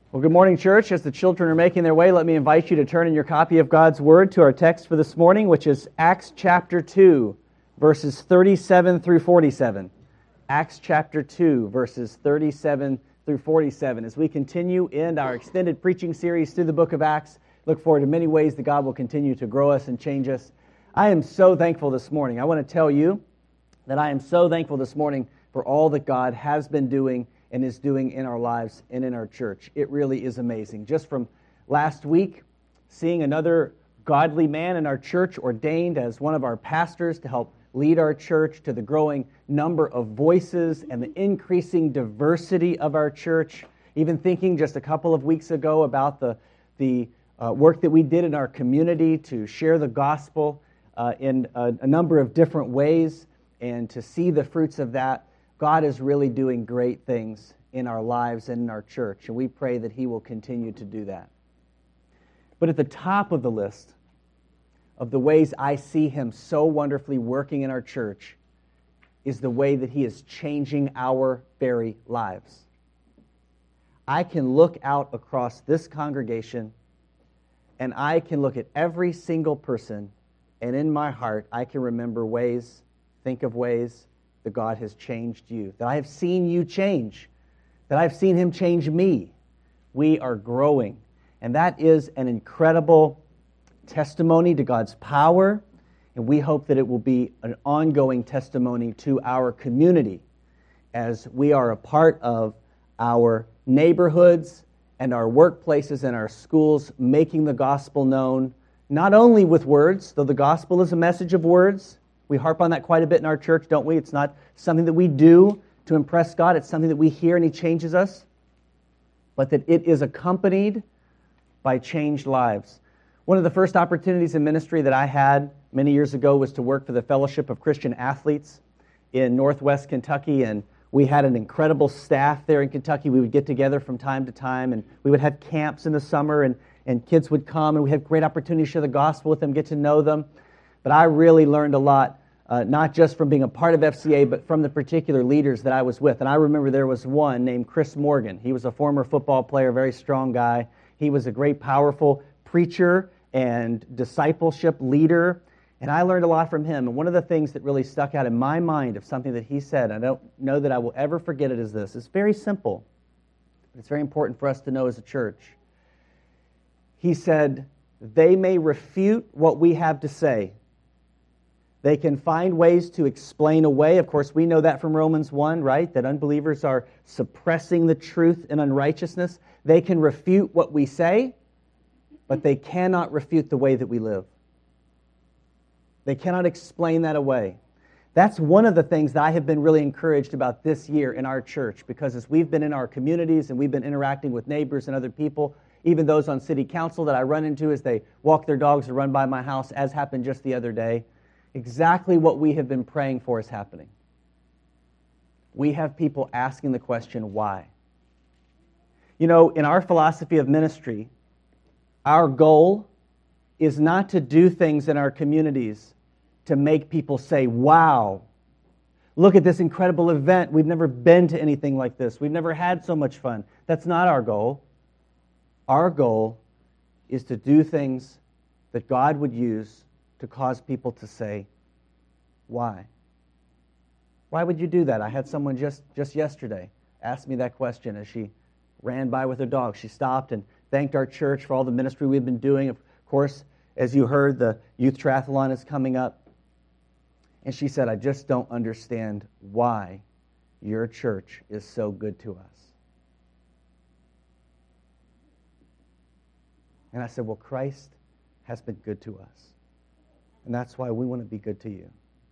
Well, good morning, church. As the children are making their way, let me invite you to turn in your copy of God's Word to our text for this morning, which is Acts chapter 2, verses 37 through 47. Acts chapter 2, verses 37 through 47. As we continue in our extended preaching series through the book of Acts, look forward to many ways that God will continue to grow us and change us. I am so thankful this morning. I want to tell you that I am so thankful this morning for all that God has been doing and is doing in our lives and in our church. It really is amazing. Just from last week, seeing another godly man in our church ordained as one of our pastors to help lead our church, to the growing number of voices and the increasing diversity of our church. Even thinking just a couple of weeks ago about the work that we did in our community to share the gospel in a number of different ways, and to see the fruits of that. God is really doing great things in our lives and in our church, and we pray that He will continue to do that. But at the top of the list of the ways I see Him so wonderfully working in our church is the way that He is changing our very lives. I can look out across this congregation, and I can look at every single person, and in my heart, I can remember ways, think of ways that God has changed you, that I have seen you change, that I've seen Him change me. We are growing, and that is an incredible testimony to God's power, and we hope that it will be an ongoing testimony to our community as we are a part of our neighborhoods and our workplaces and our schools, making the gospel known, not only with words, though the gospel is a message of words. We harp on that quite a bit in our church, don't we? It's not something that we do to impress God. It's something that we hear and He changes us. But that it is accompanied by changed lives. One of the first opportunities in ministry that I had many years ago was to work for the Fellowship of Christian Athletes in Northwest Kentucky. And we had an incredible staff there in Kentucky. We would get together from time to time, and we would have camps in the summer, and kids would come, and we had great opportunity to share the gospel with them, get to know them. But I really learned a lot, not just from being a part of FCA, but from the particular leaders that I was with. And I remember there was one named Chris Morgan. He was a former football player, very strong guy. He was a great, powerful preacher and discipleship leader. And I learned a lot from him. And one of the things that really stuck out in my mind of something that he said, I don't know that I will ever forget it, is this. It's very simple, but it's very important for us to know as a church. He said, they may refute what we have to say. They can find ways to explain away. Of course, we know that from Romans 1, right? That unbelievers are suppressing the truth in unrighteousness. They can refute what we say, but they cannot refute the way that we live. They cannot explain that away. That's one of the things that I have been really encouraged about this year in our church, because as we've been in our communities and we've been interacting with neighbors and other people, even those on city council that I run into as they walk their dogs or run by my house, as happened just the other day, exactly what we have been praying for is happening. We have people asking the question, why? You know, in our philosophy of ministry, our goal is not to do things in our communities to make people say, wow, look at this incredible event. We've never been to anything like this. We've never had so much fun. That's not our goal. Our goal is to do things that God would use to cause people to say, why? Why would you do that? I had someone just yesterday ask me that question as she ran by with her dog. She stopped and thanked our church for all the ministry we've been doing. Of course, as you heard, the youth triathlon is coming up. And she said, I just don't understand why your church is so good to us. And I said, well, Christ has been good to us. And that's why we want to be good to you.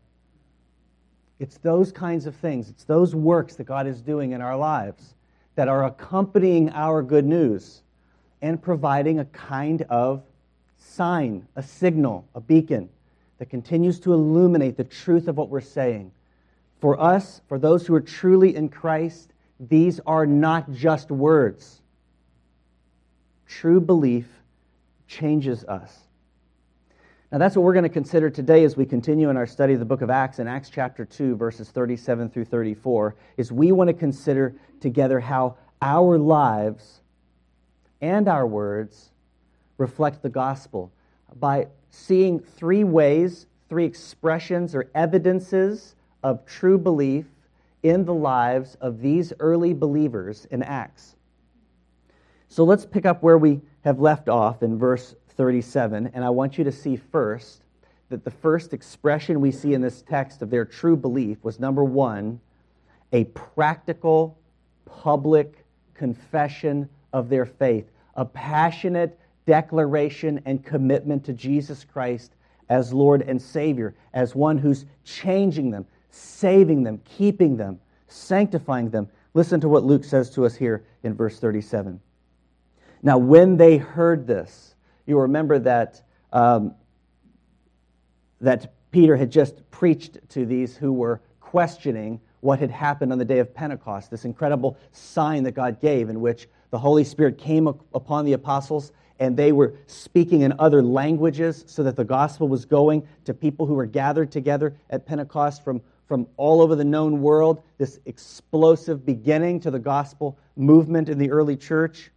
It's those kinds of things, it's those works that God is doing in our lives that are accompanying our good news and providing a kind of sign, a signal, a beacon that continues to illuminate the truth of what we're saying. For us, for those who are truly in Christ, these are not just words. True belief changes us. Now that's what we're going to consider today as we continue in our study of the book of Acts, in Acts chapter 2, verses 37 through 34, is we want to consider together how our lives and our words reflect the gospel by seeing three ways, three expressions or evidences of true belief in the lives of these early believers in Acts. So let's pick up where we have left off in verse 37, and I want you to see first that the first expression we see in this text of their true belief was, number one, a practical, public confession of their faith, a passionate declaration and commitment to Jesus Christ as Lord and Savior, as one who's changing them, saving them, keeping them, sanctifying them. Listen to what Luke says to us here in verse 37. Now, when they heard this, you remember that that Peter had just preached to these who were questioning what had happened on the day of Pentecost, this incredible sign that God gave in which the Holy Spirit came upon the apostles and they were speaking in other languages so that the gospel was going to people who were gathered together at Pentecost from all over the known world, this explosive beginning to the gospel movement in the early church.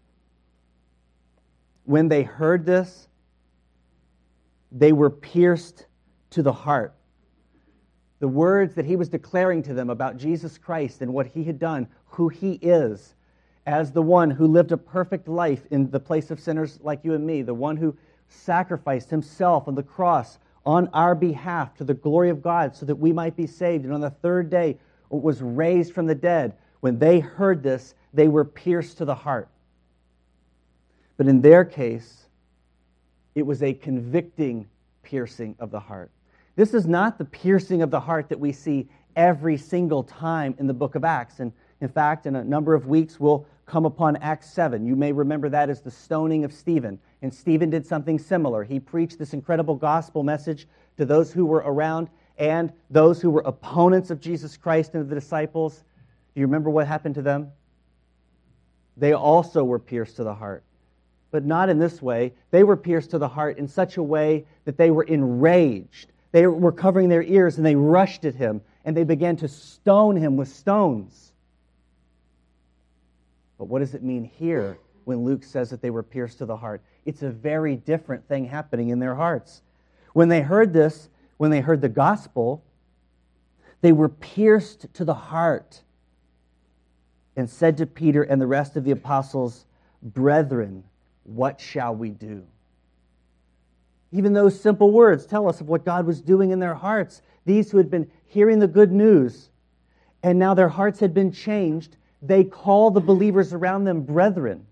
When they heard this, they were pierced to the heart. The words that he was declaring to them about Jesus Christ and what he had done, who he is, as the one who lived a perfect life in the place of sinners like you and me, the one who sacrificed himself on the cross on our behalf to the glory of God so that we might be saved, and on the third day was raised from the dead. When they heard this, they were pierced to the heart. But in their case, it was a convicting piercing of the heart. This is not the piercing of the heart that we see every single time in the book of Acts. And in fact, in a number of weeks, we'll come upon Acts 7. You may remember that as the stoning of Stephen. And Stephen did something similar. He preached this incredible gospel message to those who were around and those who were opponents of Jesus Christ and the disciples. Do you remember what happened to them? They also were pierced to the heart. But not in this way. They were pierced to the heart in such a way that they were enraged. They were covering their ears and they rushed at him and they began to stone him with stones. But what does it mean here when Luke says that they were pierced to the heart? It's a very different thing happening in their hearts. When they heard this, when they heard the gospel, they were pierced to the heart and said to Peter and the rest of the apostles, "Brethren, what shall we do?" Even those simple words tell us of what God was doing in their hearts. These who had been hearing the good news, and now their hearts had been changed, they call the believers around them brethren.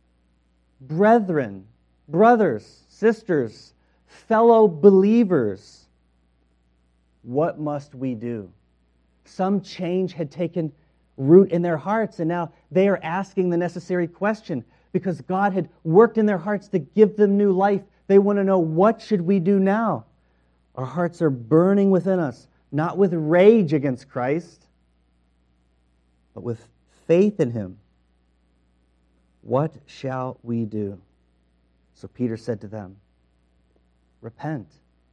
Brethren, brothers, sisters, fellow believers. What must we do? Some change had taken root in their hearts, and now they are asking the necessary question because God had worked in their hearts to give them new life. They want to know, what should we do now? Our hearts are burning within us, not with rage against Christ, but with faith in him. What shall we do? So Peter said to them, "Repent,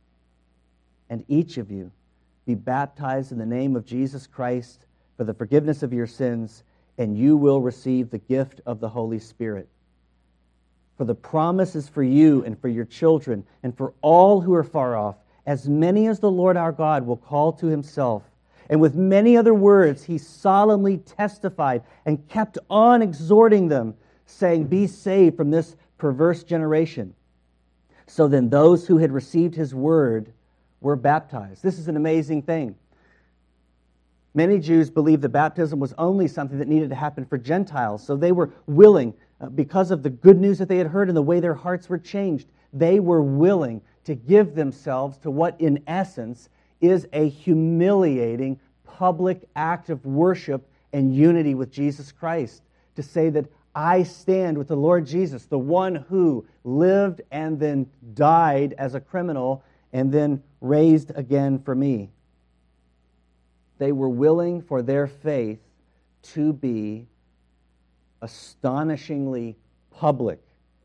and each of you be baptized in the name of Jesus Christ for the forgiveness of your sins, and you will receive the gift of the Holy Spirit. For the promise is for you and for your children and for all who are far off, as many as the Lord our God will call to himself." And with many other words, he solemnly testified and kept on exhorting them, saying, "Be saved from this perverse generation." So then those who had received his word were baptized. This is an amazing thing. Many Jews believed that baptism was only something that needed to happen for Gentiles, so they were willing, because of the good news that they had heard and the way their hearts were changed, they were willing to give themselves to what in essence is a humiliating public act of worship and unity with Jesus Christ. To say that I stand with the Lord Jesus, the one who lived and then died as a criminal and then raised again for me. They were willing for their faith to be astonishingly public.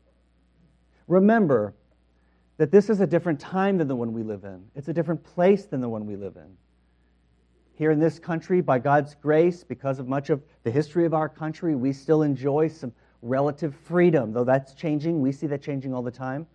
Remember that this is a different time than the one we live in. It's a different place than the one we live in. Here in this country, by God's grace, because of much of the history of our country, we still enjoy some relative freedom, though that's changing. We see that changing all the time.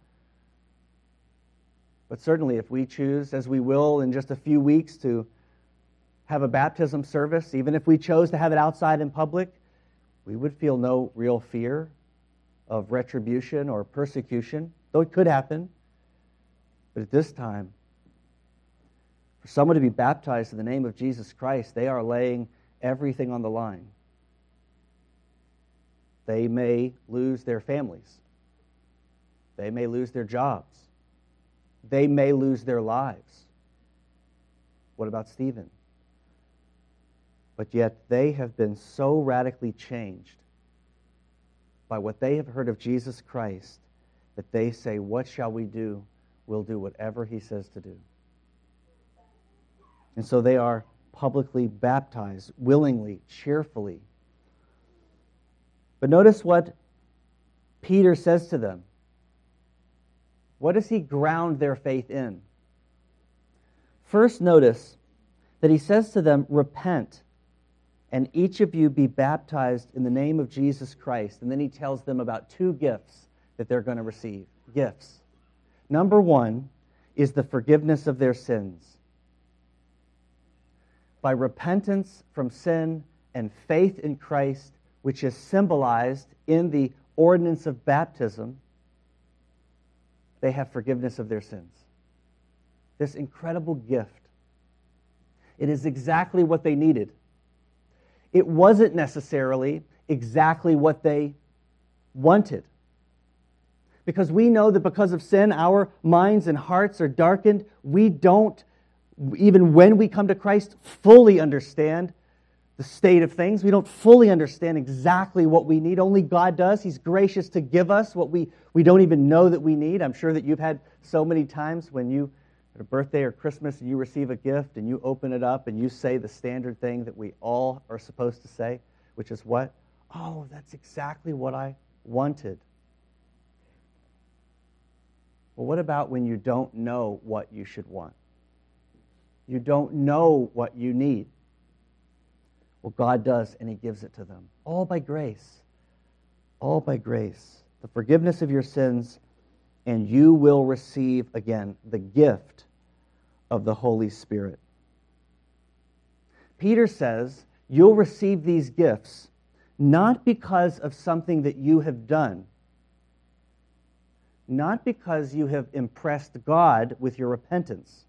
But certainly if we choose, as we will in just a few weeks, to have a baptism service, even if we chose to have it outside in public, we would feel no real fear of retribution or persecution, though it could happen. But at this time, for someone to be baptized in the name of Jesus Christ, they are laying everything on the line. They may lose their families. They may lose their jobs. They may lose their lives. What about Stephen? But yet they have been so radically changed by what they have heard of Jesus Christ that they say, what shall we do? We'll do whatever he says to do. And so they are publicly baptized, willingly, cheerfully. But notice what Peter says to them. What does he ground their faith in? First, notice that he says to them, repent, and each of you be baptized in the name of Jesus Christ. And then he tells them about two gifts that they're going to receive. Gifts. Number one is the forgiveness of their sins. By repentance from sin and faith in Christ, which is symbolized in the ordinance of baptism, they have forgiveness of their sins. This incredible gift. It is exactly what they needed. It wasn't necessarily exactly what they wanted. Because we know that because of sin, our minds and hearts are darkened. We don't, even when we come to Christ, fully understand the state of things. We don't fully understand exactly what we need. Only God does. He's gracious to give us what we don't even know that we need. I'm sure that you've had so many times when you, at a birthday or Christmas, and you receive a gift and you open it up and you say the standard thing that we all are supposed to say, which is what? Oh, that's exactly what I wanted. Well, what about when you don't know what you should want? You don't know what you need. Well, God does, and he gives it to them. All by grace. All by grace. The forgiveness of your sins, and you will receive, again, the gift of the Holy Spirit. Peter says, you'll receive these gifts not because of something that you have done, not because you have impressed God with your repentance,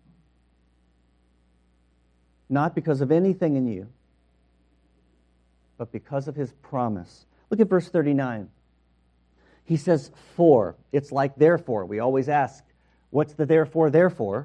not because of anything in you, but because of his promise. Look at verse 39. He says, for. It's like therefore. We always ask, what's the therefore?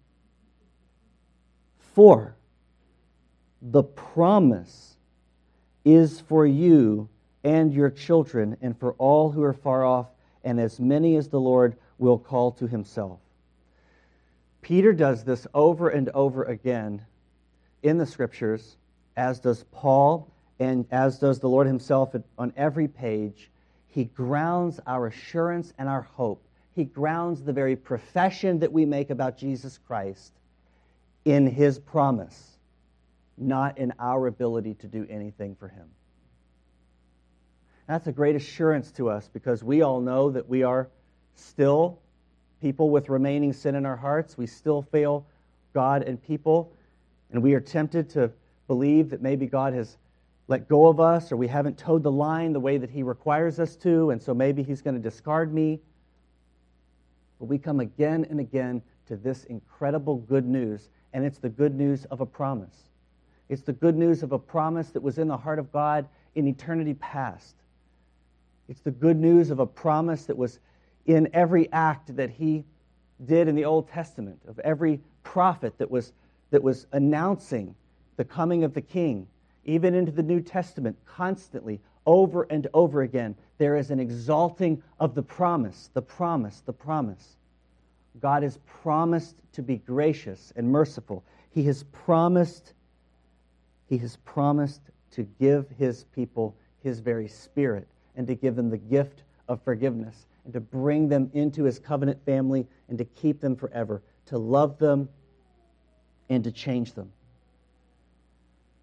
For the promise is for you and your children and for all who are far off, and as many as the Lord will call to himself. Peter does this over and over again in the Scriptures, as does Paul, and as does the Lord himself on every page. He grounds our assurance and our hope. He grounds the very profession that we make about Jesus Christ in his promise, not in our ability to do anything for him. That's a great assurance to us because we all know that we are still people with remaining sin in our hearts. We still fail God and people, and we are tempted to believe that maybe God has let go of us, or we haven't towed the line the way that he requires us to, and so maybe he's going to discard me. But we come again and again to this incredible good news, and it's the good news of a promise. It's the good news of a promise that was in the heart of God in eternity past. It's the good news of a promise that was in every act that he did in the Old Testament, of every prophet that was announcing the coming of the King. Even into the New Testament, constantly, over and over again, there is an exalting of the promise, the promise, the promise. God has promised to be gracious and merciful. He has promised to give his people his very Spirit and to give them the gift of forgiveness and to bring them into his covenant family and to keep them forever, to love them and to change them.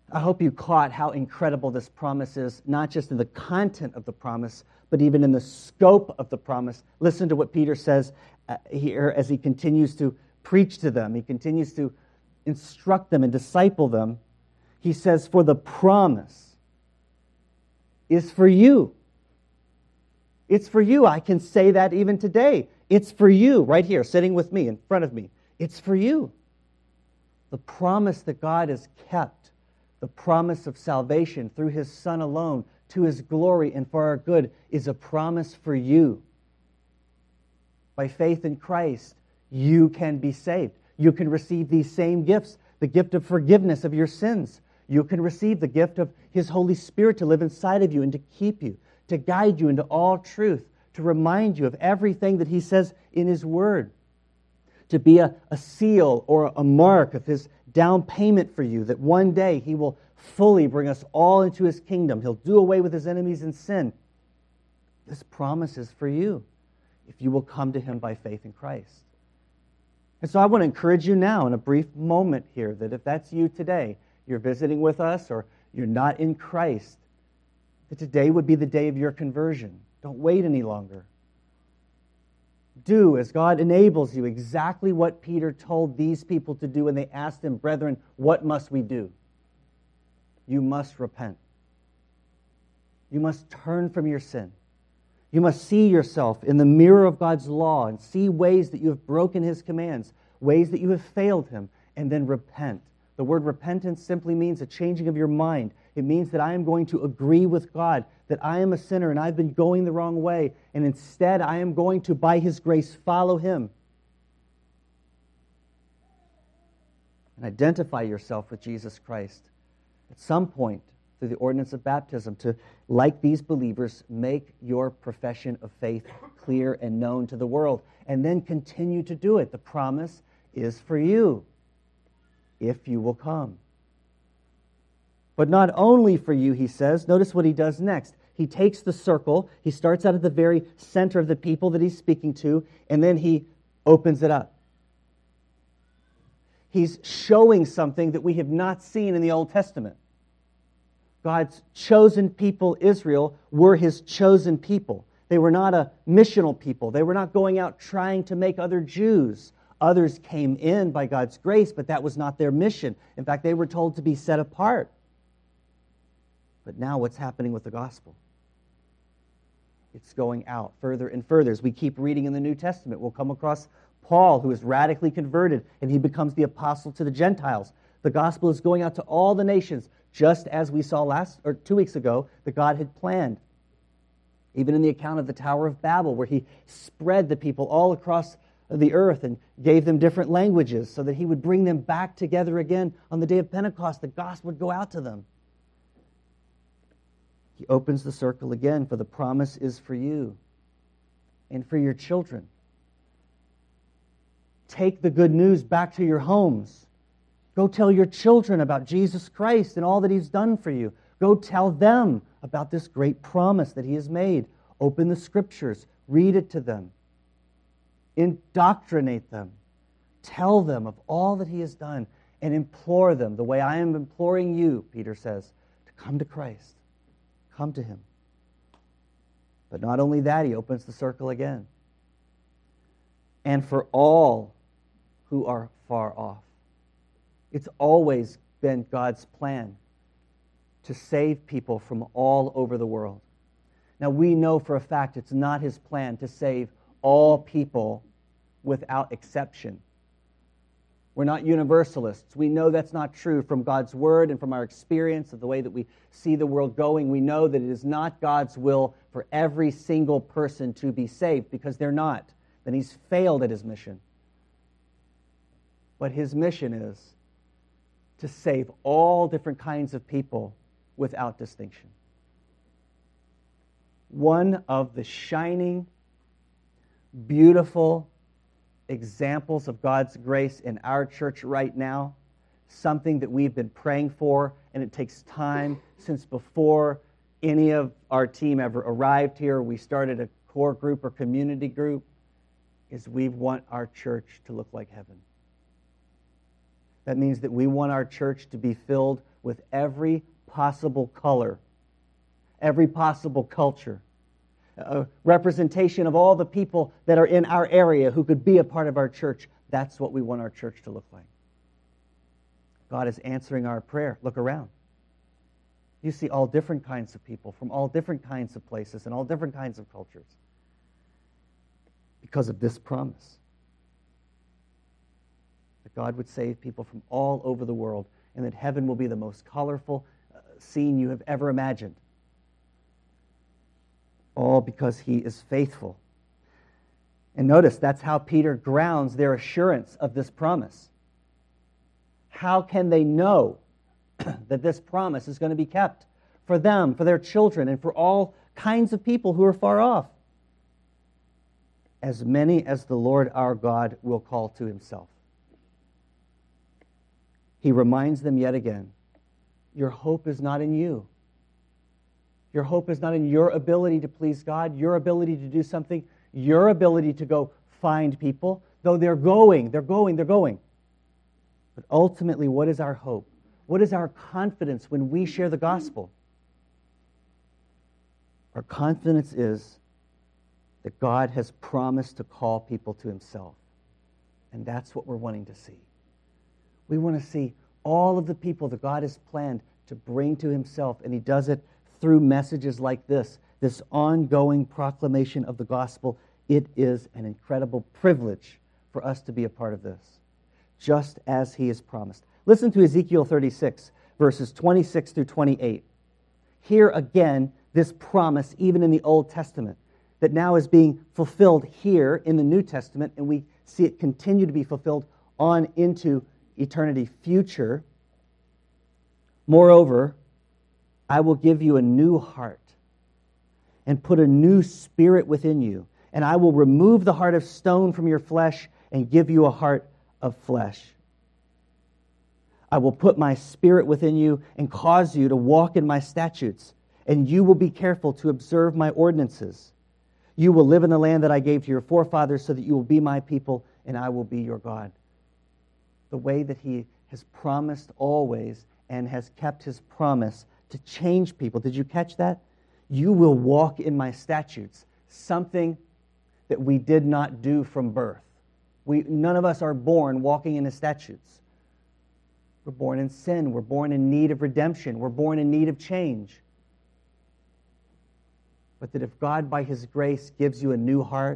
I hope you caught how incredible this promise is, not just in the content of the promise, but even in the scope of the promise. Listen to what Peter says here as he continues to preach to them. He continues to instruct them and disciple them. He says, for the promise is for you. It's for you. I can say that even today. It's for you, right here, sitting with me, in front of me. It's for you. The promise that God has kept, the promise of salvation through His Son alone, to His glory and for our good, is a promise for you. By faith in Christ, you can be saved. You can receive these same gifts, the gift of forgiveness of your sins. You can receive the gift of His Holy Spirit to live inside of you and to keep you, to guide you into all truth, to remind you of everything that He says in His Word, to be a seal or a mark of His down payment for you, that one day He will fully bring us all into His kingdom. He'll do away with His enemies and sin. This promise is for you if you will come to Him by faith in Christ. And so I want to encourage you now in a brief moment here that if that's you today, you're visiting with us or you're not in Christ, that today would be the day of your conversion. Don't wait any longer. Do, as God enables you, exactly what Peter told these people to do when they asked him, brethren, what must we do? You must repent. You must turn from your sin. You must see yourself in the mirror of God's law and see ways that you have broken His commands, ways that you have failed Him, and then repent. The word repentance simply means a changing of your mind. It means that I am going to agree with God, that I am a sinner and I've been going the wrong way, and instead I am going to, by His grace, follow Him. And identify yourself with Jesus Christ. At some point, through the ordinance of baptism, to, like these believers, make your profession of faith clear and known to the world, and then continue to do it. The promise is for you, if you will come. But not only for you, he says. Notice what he does next. He takes the circle. He starts out at the very center of the people that he's speaking to, and then he opens it up. He's showing something that we have not seen in the Old Testament. God's chosen people, Israel, were His chosen people. They were not a missional people. They were not going out trying to make other Jews. Others came in by God's grace, but that was not their mission. In fact, they were told to be set apart. But now what's happening with the gospel? It's going out further and further. As we keep reading in the New Testament, we'll come across Paul, who is radically converted, and he becomes the apostle to the Gentiles. The gospel is going out to all the nations, just as we saw 2 weeks ago that God had planned. Even in the account of the Tower of Babel, where He spread the people all across the earth and gave them different languages so that He would bring them back together again on the day of Pentecost. The gospel would go out to them. He opens the circle again, for the promise is for you and for your children. Take the good news back to your homes. Go tell your children about Jesus Christ and all that He's done for you. Go tell them about this great promise that He has made. Open the Scriptures. Read it to them. Indoctrinate them. Tell them of all that He has done and implore them, the way I am imploring you, Peter says, to come to Christ. Come to Him. But not only that, he opens the circle again. And for all who are far off. It's always been God's plan to save people from all over the world. Now we know for a fact it's not His plan to save all people without exception. We're not universalists. We know that's not true from God's Word and from our experience of the way that we see the world going. We know that it is not God's will for every single person to be saved, because they're not. Then He's failed at His mission. But His mission is to save all different kinds of people without distinction. One of the shining, beautiful examples of God's grace in our church right now, something that we've been praying for, and it takes time since before any of our team ever arrived here, we started a core group or community group, is we want our church to look like heaven. That means that we want our church to be filled with every possible color, every possible culture, a representation of all the people that are in our area who could be a part of our church. That's what we want our church to look like. God is answering our prayer. Look around. You see all different kinds of people from all different kinds of places and all different kinds of cultures because of this promise. That God would save people from all over the world and that heaven will be the most colorful scene you have ever imagined. All because He is faithful. And notice, that's how Peter grounds their assurance of this promise. How can they know that this promise is going to be kept for them, for their children, and for all kinds of people who are far off? As many as the Lord our God will call to Himself. He reminds them yet again, your hope is not in you. Your hope is not in your ability to please God, your ability to do something, your ability to go find people, though they're going. But ultimately, what is our hope? What is our confidence when we share the gospel? Our confidence is that God has promised to call people to Himself. And that's what we're wanting to see. We want to see all of the people that God has planned to bring to Himself, and He does it through messages like this ongoing proclamation of the gospel. It is an incredible privilege for us to be a part of this, just as He has promised. Listen to Ezekiel 36, verses 26 through 28. Here again, this promise, even in the Old Testament, that now is being fulfilled here in the New Testament, and we see it continue to be fulfilled on into eternity future. Moreover, I will give you a new heart and put a new spirit within you, and I will remove the heart of stone from your flesh and give you a heart of flesh. I will put my spirit within you and cause you to walk in my statutes, and you will be careful to observe my ordinances. You will live in the land that I gave to your forefathers, so that you will be my people and I will be your God. The way that He has promised always and has kept His promise to change people. Did you catch that? You will walk in my statutes, something that we did not do from birth. None of us are born walking in His statutes. We're born in sin. We're born in need of redemption. We're born in need of change. But that if God, by His grace, gives you a new heart,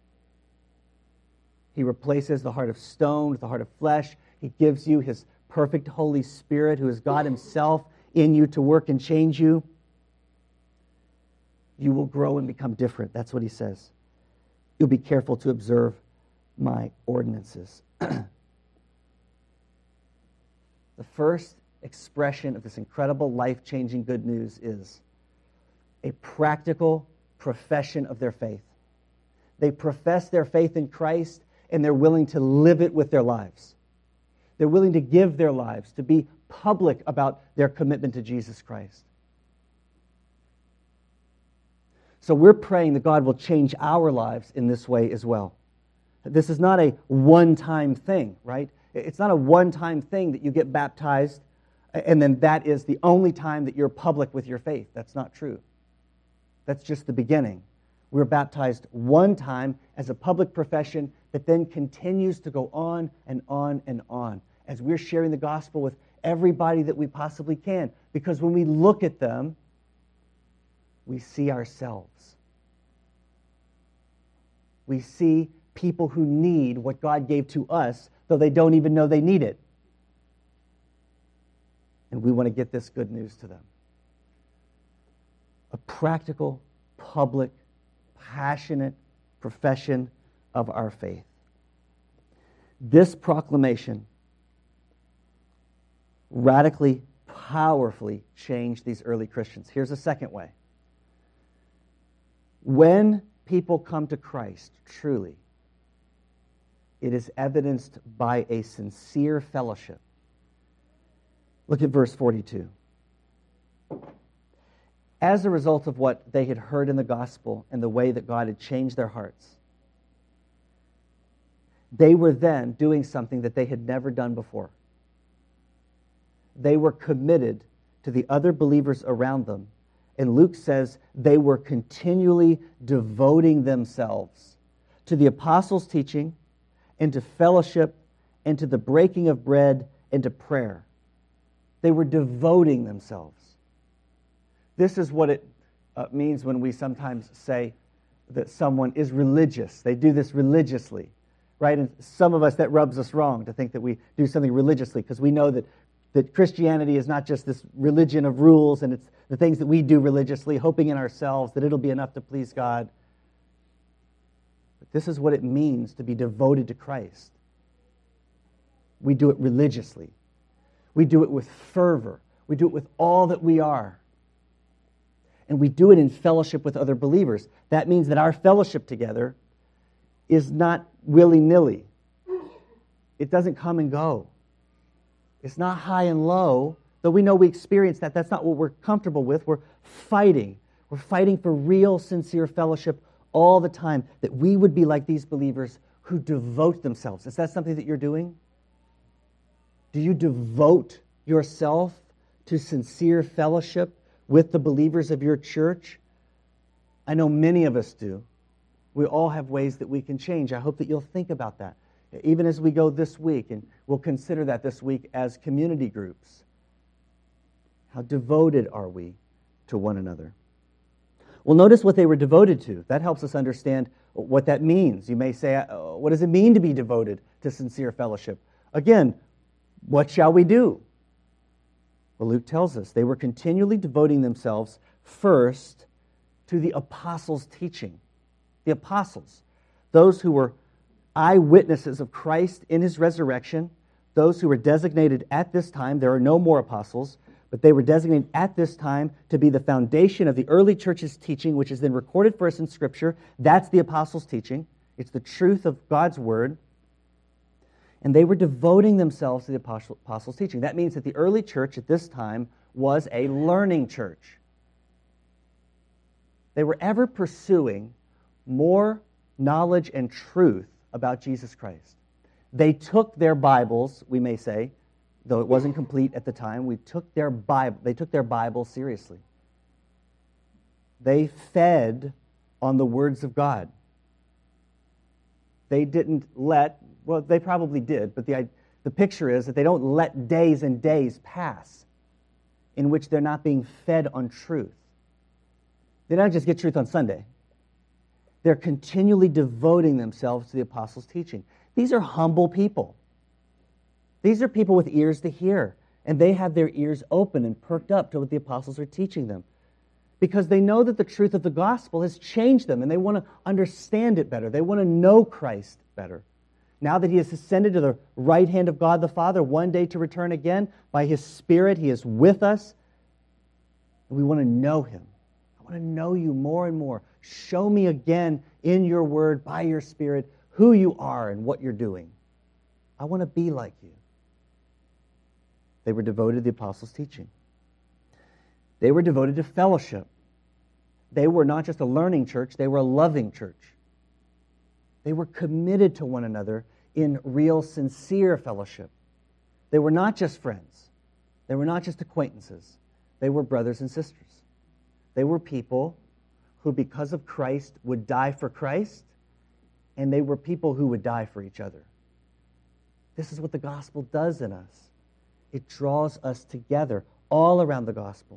He replaces the heart of stone with the heart of flesh. He gives you His perfect Holy Spirit, who is God Himself, in you to work and change you. You will grow and become different. That's what He says. You'll be careful to observe my ordinances. The first expression of this incredible life-changing good news is a practical profession of their faith. They profess their faith in Christ, and they're willing to live it with their lives. They're willing to give their lives, to be public about their commitment to Jesus Christ. So we're praying that God will change our lives in this way as well. This is not a one-time thing, right? It's not a one-time thing that you get baptized and then that is the only time that you're public with your faith. That's not true. That's just the beginning. We're baptized one time as a public profession that then continues to go on and on and on as we're sharing the gospel with everybody that we possibly can. Because when we look at them, we see ourselves. We see people who need what God gave to us, though they don't even know they need it. And we want to get this good news to them. A practical, public, passionate profession of our faith. This proclamation radically, powerfully changed these early Christians. Here's a second way. When people come to Christ, truly, it is evidenced by a sincere fellowship. Look at verse 42. As a result of what they had heard in the gospel and the way that God had changed their hearts, they were then doing something that they had never done before. they were committed to the other believers around them. And Luke says they were continually devoting themselves to the apostles' teaching and to fellowship and to the breaking of bread and to prayer. They were devoting themselves. This is what it means when we sometimes say that someone is religious. They do this religiously, right? And some of us, that rubs us wrong to think that we do something religiously, because we know that Christianity is not just this religion of rules and it's the things that we do religiously, hoping in ourselves that it'll be enough to please God. But this is what it means to be devoted to Christ. We do it religiously. We do it with fervor. We do it with all that we are. And we do it in fellowship with other believers. That means that our fellowship together is not willy-nilly. It doesn't come and go. It's not high and low, though we know we experience that. That's not what we're comfortable with. We're fighting. We're fighting for real, sincere fellowship all the time, that we would be like these believers who devote themselves. Is that something that you're doing? Do you devote yourself to sincere fellowship with the believers of your church? I know many of us do. We all have ways that we can change. I hope that you'll think about that, even as we go this week, and we'll consider that this week as community groups. How devoted are we to one another? Well, notice what they were devoted to. That helps us understand what that means. You may say, what does it mean to be devoted to sincere fellowship? Again, what shall we do? Well, Luke tells us they were continually devoting themselves first to the apostles' teaching. The apostles, those who were eyewitnesses of Christ in his resurrection, those who were designated at this time. There are no more apostles, but they were designated at this time to be the foundation of the early church's teaching, which is then recorded for us in Scripture. That's the apostles' teaching. It's the truth of God's word. And they were devoting themselves to the apostles' teaching. That means that the early church at this time was a learning church. They were ever pursuing more knowledge and truth about Jesus Christ. They took their Bibles, we may say, though it wasn't complete at the time, they took their Bible seriously. They fed on the words of God. They didn't well, they probably did, but the picture is that they don't let days and days pass in which they're not being fed on truth. They don't just get truth on Sunday. They're continually devoting themselves to the apostles' teaching. These are humble people. These are people with ears to hear, and they have their ears open and perked up to what the apostles are teaching them, because they know that the truth of the gospel has changed them, and they want to understand it better. They want to know Christ better. Now that he has ascended to the right hand of God the Father, one day to return again, by his Spirit, he is with us, and we want to know him. I want to know you more and more. Show me again in your word, by your Spirit, who you are and what you're doing. I want to be like you. They were devoted to the apostles' teaching. They were devoted to fellowship. They were not just a learning church, they were a loving church. They were committed to one another in real, sincere fellowship. They were not just friends. They were not just acquaintances. They were brothers and sisters. They were people who, because of Christ, would die for Christ, and they were people who would die for each other. This is what the gospel does in us. It draws us together all around the gospel.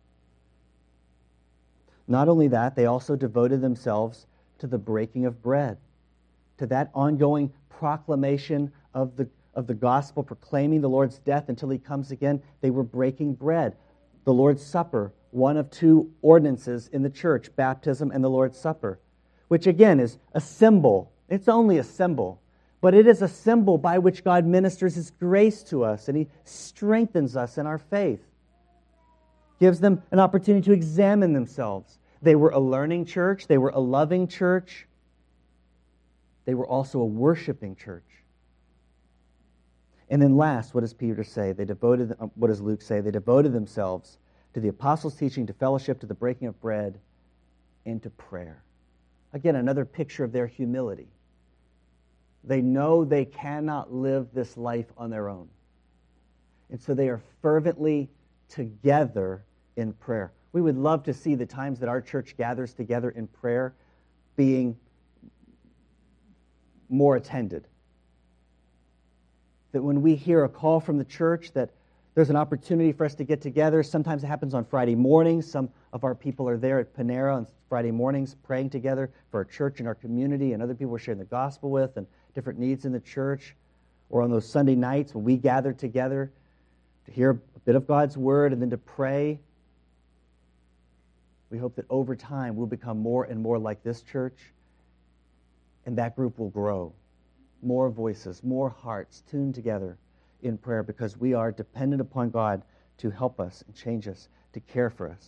Not only that, they also devoted themselves to the breaking of bread, to that ongoing proclamation of the gospel, proclaiming the Lord's death until he comes again. They were breaking bread. The Lord's Supper, one of two ordinances in the church, baptism and the Lord's Supper, which again is a symbol. It's only a symbol, but it is a symbol by which God ministers his grace to us, and he strengthens us in our faith, gives them an opportunity to examine themselves. They were a learning church. They were a loving church. They were also a worshiping church. And then last, what does Peter say? What does Luke say? They devoted themselves to the apostles' teaching, to fellowship, to the breaking of bread, and to prayer. Again, another picture of their humility. They know they cannot live this life on their own. And so they are fervently together in prayer. We would love to see the times that our church gathers together in prayer being more attended. That when we hear a call from the church that there's an opportunity for us to get together. Sometimes it happens on Friday mornings. Some of our people are there at Panera on Friday mornings praying together for our church and our community and other people we're sharing the gospel with and different needs in the church. Or on those Sunday nights when we gather together to hear a bit of God's word and then to pray. We hope that over time we'll become more and more like this church, and that group will grow. More voices, more hearts tuned together in prayer because we are dependent upon God to help us and change us, to care for us.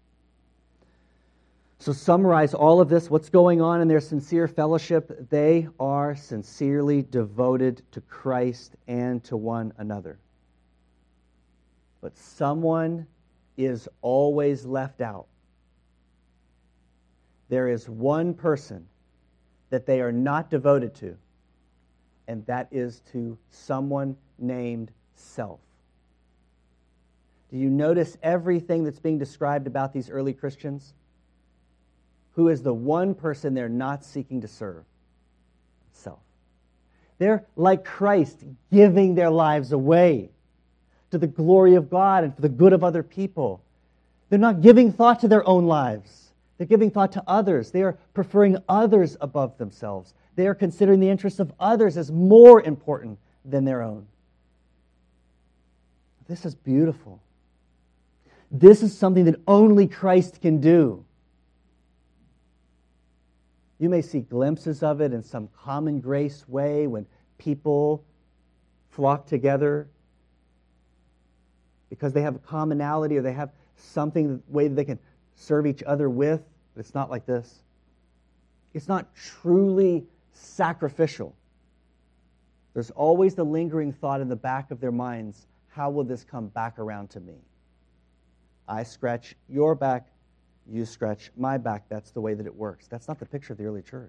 So summarize all of this, what's going on in their sincere fellowship. They are sincerely devoted to Christ and to one another. But someone is always left out. There is one person that they are not devoted to, and that is to someone named self. Do you notice everything that's being described about these early Christians? Who is the one person they're not seeking to serve? Self. They're like Christ, giving their lives away to the glory of God and for the good of other people. They're not giving thought to their own lives. They're giving thought to others. They are preferring others above themselves. They are considering the interests of others as more important than their own. This is beautiful. This is something that only Christ can do. You may see glimpses of it in some common grace way when people flock together because they have a commonality or they have something, the way that they can serve each other with, but it's not like this. It's not truly sacrificial. There's always the lingering thought in the back of their minds, how will this come back around to me? I scratch your back, you scratch my back. That's the way that it works. That's not the picture of the early church.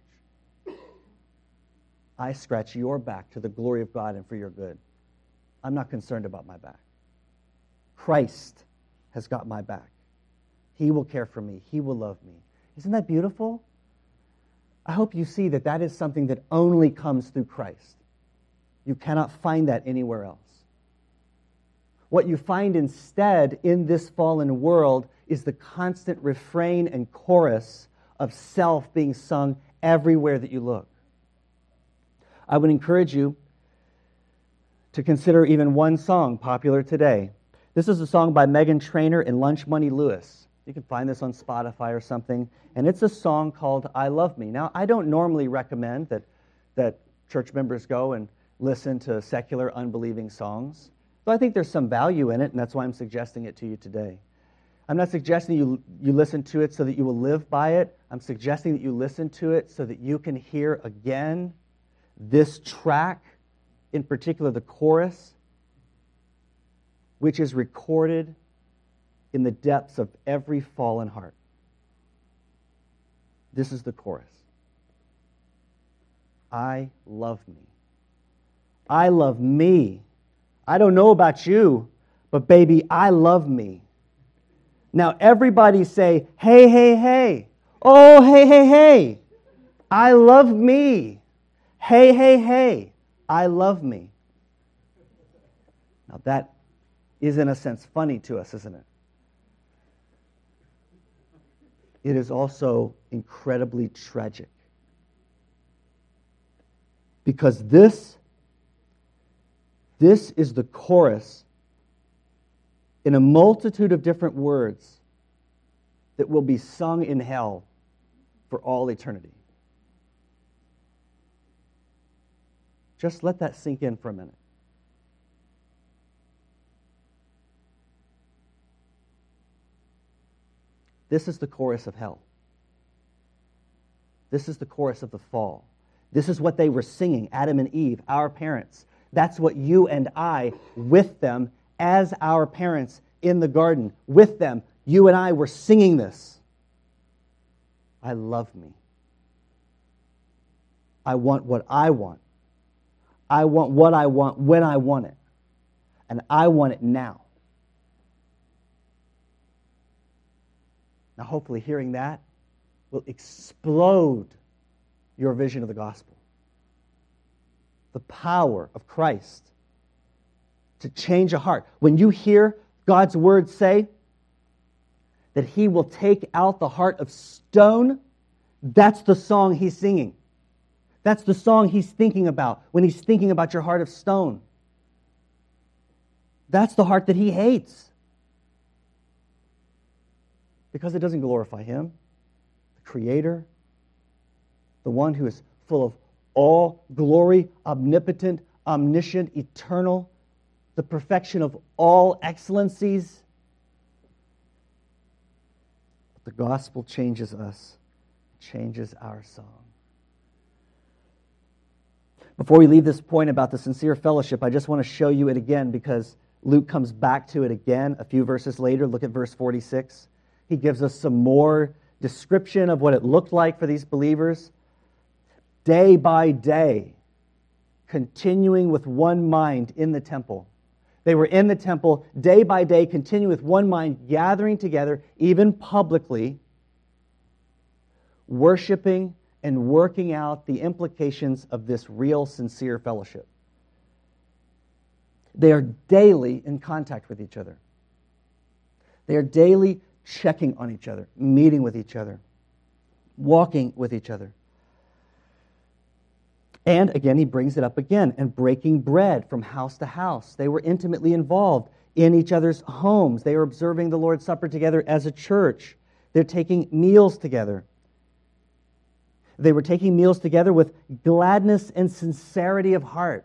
I scratch your back to the glory of God and for your good. I'm not concerned about my back. Christ has got my back. He will care for me. He will love me. Isn't that beautiful? I hope you see that that is something that only comes through Christ. You cannot find that anywhere else. What you find instead in this fallen world is the constant refrain and chorus of self being sung everywhere that you look. I would encourage you to consider even one song popular today. This is a song by Meghan Trainor and Lunch Money Lewis. You can find this on Spotify or something. And it's a song called I Love Me. Now, I don't normally recommend that church members go and listen to secular, unbelieving songs. So I think there's some value in it, and that's why I'm suggesting it to you today. I'm not suggesting you listen to it so that you will live by it. I'm suggesting that you listen to it so that you can hear again this track, in particular the chorus, which is recorded in the depths of every fallen heart. This is the chorus. I love me. I love me. I don't know about you, but baby, I love me. Now everybody say, hey, hey, hey. Oh, hey, hey, hey. I love me. Hey, hey, hey. I love me. Now that is in a sense funny to us, isn't it? It is also incredibly tragic. Because this is the chorus in a multitude of different words that will be sung in hell for all eternity. Just let that sink in for a minute. This is the chorus of hell. This is the chorus of the fall. This is what they were singing, Adam and Eve, our parents. That's what you and I, with them, as our parents in the garden, with them, you and I were singing this. I love me. I want what I want. I want what I want when I want it. and I want it now. Now, hopefully hearing that will explode your vision of the gospel. The power of Christ to change a heart. When you hear God's word say that He will take out the heart of stone, that's the song He's singing. That's the song He's thinking about when He's thinking about your heart of stone. That's the heart that He hates. Because it doesn't glorify Him, the Creator, the one who is full of all glory, omnipotent, omniscient, eternal, the perfection of all excellencies. But the gospel changes us, changes our song. Before we leave this point about the sincere fellowship, I just want to show you it again because Luke comes back to it again a few verses later. Look at verse 46. He gives us some more description of what it looked like for these believers. Day by day, continuing with one mind in the temple. They were in the temple day by day, continuing with one mind, gathering together, even publicly, worshiping and working out the implications of this real, sincere fellowship. They are daily in contact with each other. They are daily checking on each other, meeting with each other, walking with each other. And again, he brings it up again, and breaking bread from house to house. They were intimately involved in each other's homes. They were observing the Lord's Supper together as a church. They're taking meals together. They were taking meals together with gladness and sincerity of heart.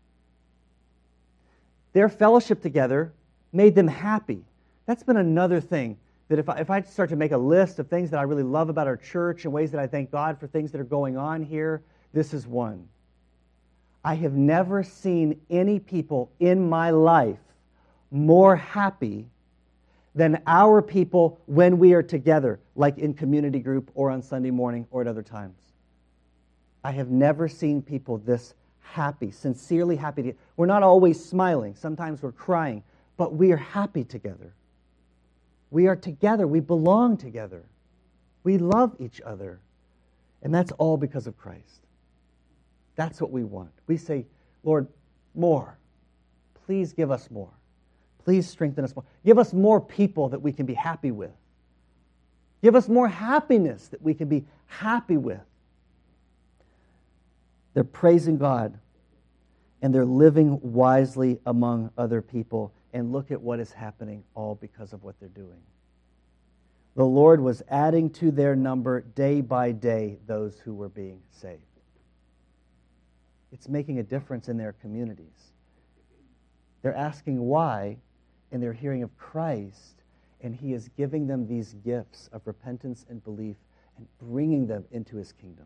Their fellowship together made them happy. That's been another thing, that if I start to make a list of things that I really love about our church and ways that I thank God for things that are going on here, this is one. I have never seen any people in my life more happy than our people when we are together, like in community group or on Sunday morning or at other times. I have never seen people this happy, sincerely happy. We're not always smiling. Sometimes we're crying, but we are happy together. We are together. We belong together. We love each other. And that's all because of Christ. That's what we want. We say, Lord, more. Please give us more. Please strengthen us more. Give us more people that we can be happy with. Give us more happiness that we can be happy with. They're praising God, and they're living wisely among other people. And look at what is happening, all because of what they're doing. The Lord was adding to their number day by day those who were being saved. It's making a difference in their communities. They're asking why, and they're hearing of Christ, and He is giving them these gifts of repentance and belief and bringing them into His kingdom.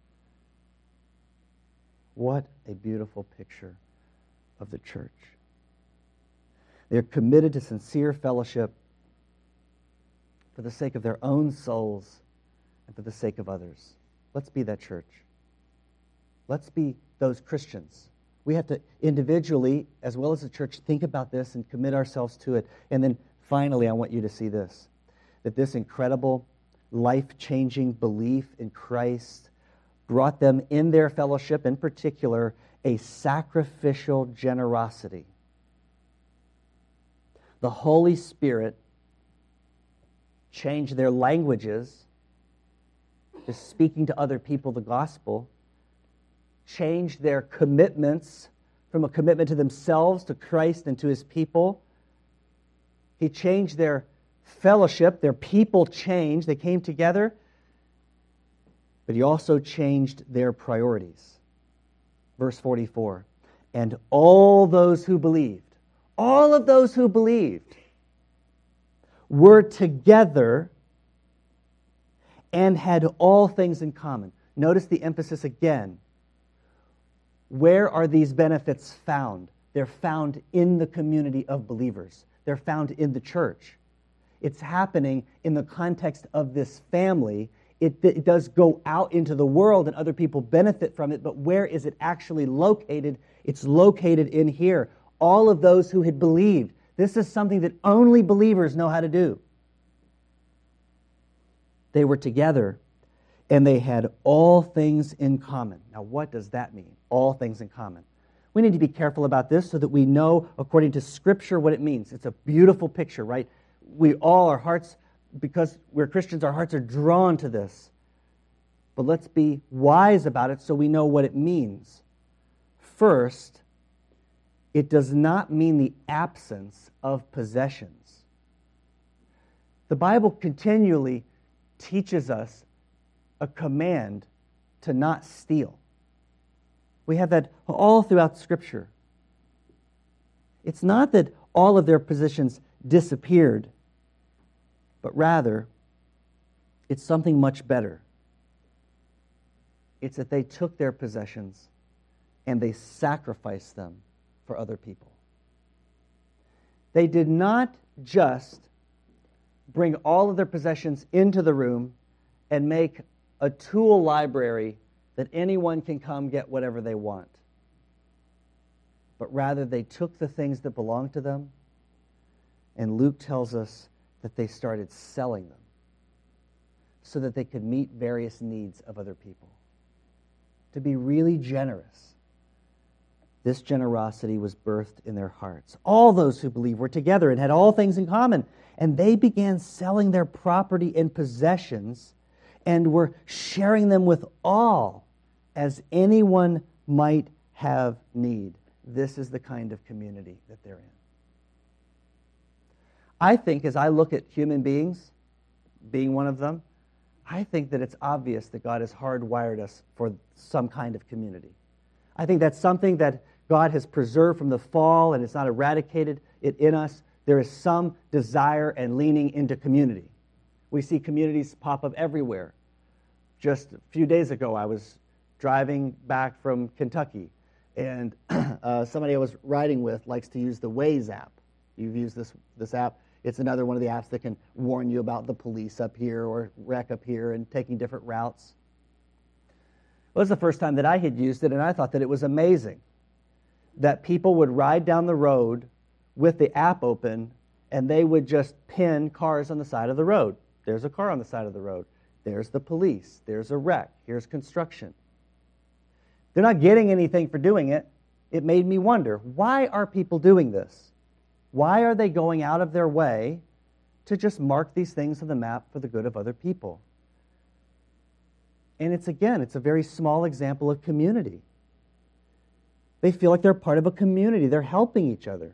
What a beautiful picture of the church. They're committed to sincere fellowship for the sake of their own souls and for the sake of others. Let's be that church. Let's be those Christians. We have to individually, as well as the church, think about this and commit ourselves to it. And then finally, I want you to see this, that this incredible, life-changing belief in Christ brought them in their fellowship, in particular, a sacrificial generosity. The Holy Spirit changed their languages, just speaking to other people the gospel, changed their commitments from a commitment to themselves, to Christ, and to His people. He changed their fellowship. Their people changed. They came together. But He also changed their priorities. Verse 44, and all those who believed, all of those who believed, were together and had all things in common. Notice the emphasis again. Where are these benefits found? They're found in the community of believers. They're found in the church. It's happening in the context of this family. It does go out into the world and other people benefit from it, but where is it actually located? It's located in here. all of those who had believed. This is something that only believers know how to do. They were together, and they had all things in common. Now, what does that mean? All things in common. We need to be careful about this so that we know, according to Scripture, what it means. It's a beautiful picture, right? We all, our hearts, because we're Christians, our hearts are drawn to this. But let's be wise about it so we know what it means. First, it does not mean the absence of possessions. The Bible continually teaches us a command to not steal. We have that all throughout Scripture. It's not that all of their possessions disappeared, but rather, it's something much better. It's that they took their possessions and they sacrificed them for other people. They did not just bring all of their possessions into the room and make a tool library that anyone can come get whatever they want. But rather, they took the things that belonged to them, and Luke tells us that they started selling them so that they could meet various needs of other people. To be really generous. This generosity was birthed in their hearts. All those who believed were together and had all things in common. And they began selling their property and possessions and were sharing them with all as anyone might have need. This is the kind of community that they're in. I think as I look at human beings, being one of them, I think that it's obvious that God has hardwired us for some kind of community. I think that's something that God has preserved from the fall and it's not eradicated it in us. There is some desire and leaning into community. We see communities pop up everywhere. Just a few days ago, I was driving back from Kentucky, and somebody I was riding with likes to use the Waze app. You've used this app. It's another one of the apps that can warn you about the police up here or wreck up here and taking different routes. It was the first time that I had used it, and I thought that it was amazing that people would ride down the road with the app open, and they would just pin cars on the side of the road. There's a car on the side of the road. There's the police. There's a wreck. Here's construction. They're not getting anything for doing it. It made me wonder, why are people doing this? Why are they going out of their way to just mark these things on the map for the good of other people? And it's a very small example of community. They feel like they're part of a community. They're helping each other.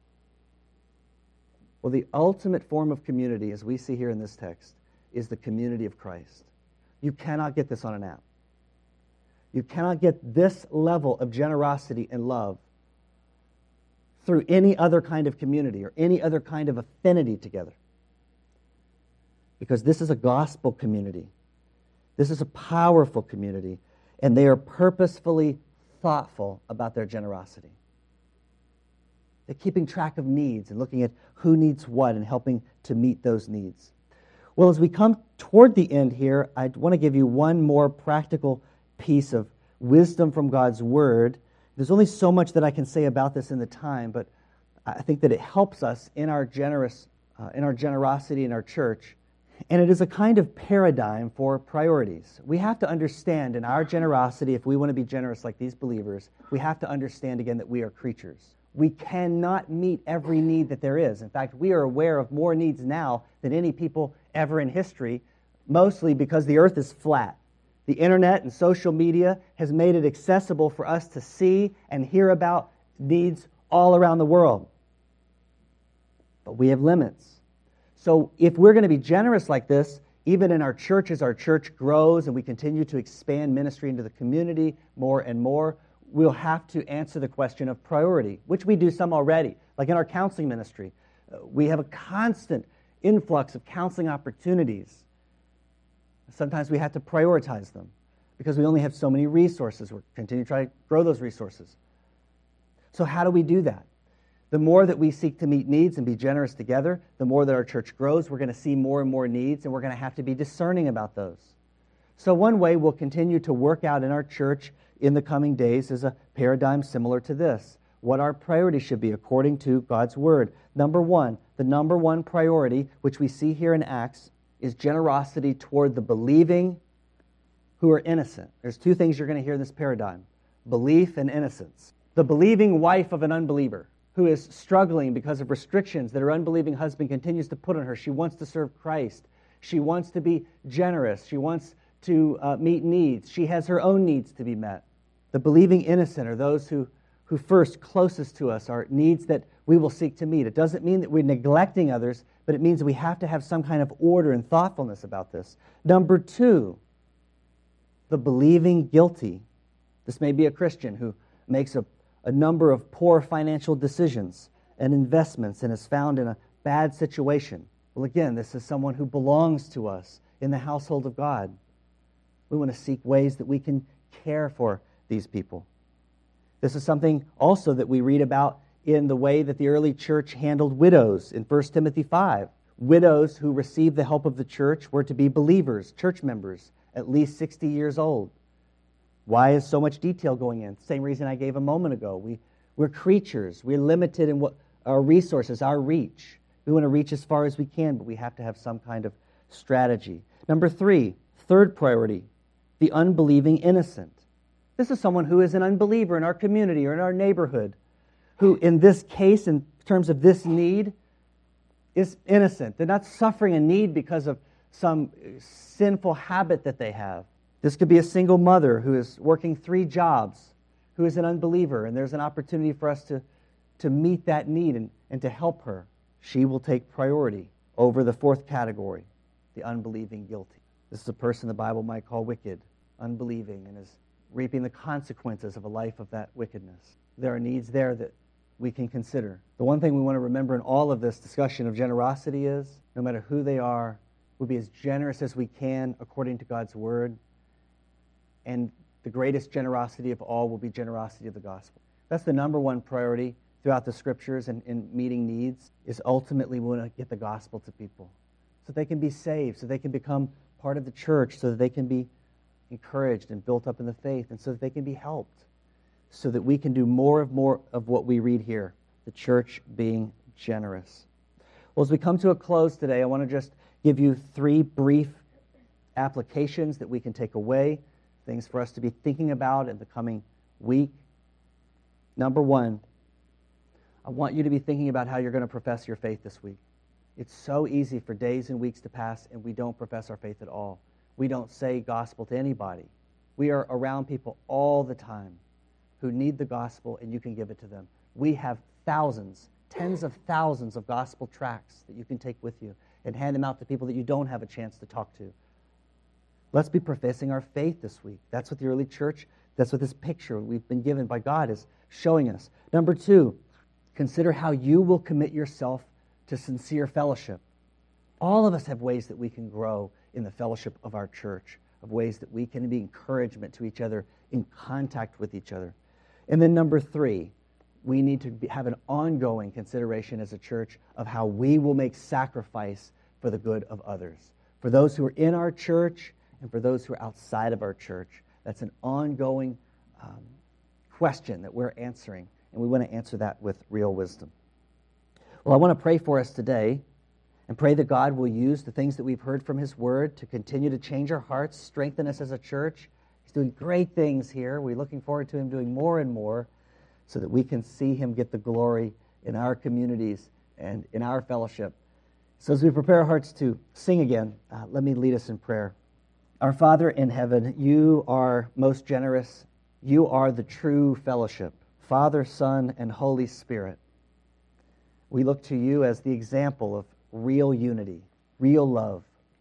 Well, the ultimate form of community, as we see here in this text, is the community of Christ. You cannot get this on an app. You cannot get this level of generosity and love through any other kind of community or any other kind of affinity together. Because this is a gospel community. This is a powerful community, and they are purposefully thoughtful about their generosity. They're keeping track of needs and looking at who needs what and helping to meet those needs. Well, as we come toward the end here, I want to give you one more practical piece of wisdom from God's Word. There's only so much that I can say about this in the time, but I think that it helps us in our generosity in our church. And it is a kind of paradigm for priorities. We have to understand in our generosity, if we want to be generous like these believers, we have to understand again that we are creatures. We cannot meet every need that there is. In fact, we are aware of more needs now than any people ever in history, mostly because the earth is flat. The internet and social media has made it accessible for us to see and hear about needs all around the world. But we have limits. So if we're going to be generous like this, even in our church, as our church grows and we continue to expand ministry into the community more and more, we'll have to answer the question of priority, which we do some already. Like in our counseling ministry, we have a constant influx of counseling opportunities. Sometimes we have to prioritize them because we only have so many resources. We're continuing to try to grow those resources. So how do we do that? The more that we seek to meet needs and be generous together, the more that our church grows, we're going to see more and more needs, and we're going to have to be discerning about those. So one way we'll continue to work out in our church in the coming days is a paradigm similar to this. what our priority should be according to God's Word. Number one, the number one priority, which we see here in Acts, is generosity toward the believing who are innocent. There's two things you're going to hear in this paradigm: belief and innocence. The believing wife of an unbeliever who is struggling because of restrictions that her unbelieving husband continues to put on her. She wants to serve Christ. She wants to be generous. She wants to meet needs. She has her own needs to be met. The believing innocent are those who first, closest to us, are needs that we will seek to meet. It doesn't mean that we're neglecting others, but it means that we have to have some kind of order and thoughtfulness about this. Number two, the believing guilty. This may be a Christian who makes a number of poor financial decisions and investments and is found in a bad situation. Well, again, this is someone who belongs to us in the household of God. We want to seek ways that we can care for these people. This is something also that we read about in the way that the early church handled widows in 1 Timothy 5. Widows who received the help of the church were to be believers, church members, at least 60 years old. Why is so much detail going in? Same reason I gave a moment ago. We're creatures. We're limited in what our resources, our reach. We want to reach as far as we can, but we have to have some kind of strategy. Number three, third priority, the unbelieving innocent. This is someone who is an unbeliever in our community or in our neighborhood, who in this case, in terms of this need, is innocent. They're not suffering a need because of some sinful habit that they have. This could be a single mother who is working 3 jobs, who is an unbeliever, and there's an opportunity for us to meet that need and to help her. She will take priority over the fourth category, the unbelieving guilty. This is a person the Bible might call wicked, unbelieving, and is reaping the consequences of a life of that wickedness. There are needs there that we can consider. The one thing we want to remember in all of this discussion of generosity is, no matter who they are, we'll be as generous as we can according to God's Word. And the greatest generosity of all will be generosity of the gospel. That's the number one priority throughout the Scriptures and in meeting needs, is ultimately we want to get the gospel to people so they can be saved, so they can become part of the church, so that they can be encouraged and built up in the faith, and so that they can be helped, so that we can do more of what we read here, the church being generous. Well, as we come to a close today, I want to just give you 3 brief applications that we can take away, things for us to be thinking about in the coming week. Number 1, I want you to be thinking about how you're going to profess your faith this week. It's so easy for days and weeks to pass and we don't profess our faith at all. We don't say gospel to anybody. We are around people all the time who need the gospel, and you can give it to them. We have thousands, tens of thousands of gospel tracts that you can take with you and hand them out to people that you don't have a chance to talk to. Let's be professing our faith this week. That's what the early church, that's what this picture we've been given by God is showing us. Number 2, consider how you will commit yourself to sincere fellowship. All of us have ways that we can grow in the fellowship of our church, of ways that we can be encouragement to each other, in contact with each other. And then number 3, we need to have an ongoing consideration as a church of how we will make sacrifice for the good of others. For those who are in our church and for those who are outside of our church. That's an ongoing question that we're answering, and we want to answer that with real wisdom. Well, I want to pray for us today and pray that God will use the things that we've heard from His Word to continue to change our hearts, strengthen us as a church. He's doing great things here. We're looking forward to Him doing more and more so that we can see Him get the glory in our communities and in our fellowship. So as we prepare our hearts to sing again, let me lead us in prayer. Our Father in heaven, You are most generous. You are the true fellowship, Father, Son, and Holy Spirit. We look to You as the example of real unity, real love,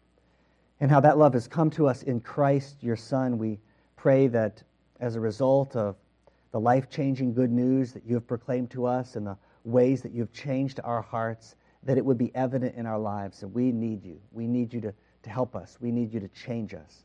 and how that love has come to us in Christ, Your Son. We pray that as a result of the life-changing good news that You have proclaimed to us and the ways that You've changed our hearts, that it would be evident in our lives. And we need You. We need You to help us. We need You to change us.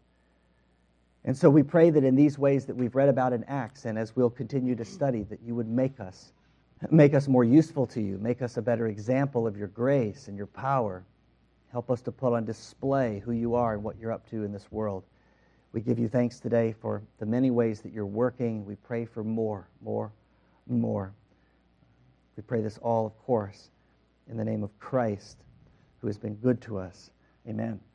And so we pray that in these ways that we've read about in Acts, and as we'll continue to study, that You would make us more useful to You, make us a better example of Your grace and Your power. Help us to put on display who You are and what You're up to in this world. We give You thanks today for the many ways that You're working. We pray for more. We pray this all, of course, in the name of Christ, who has been good to us. Amen.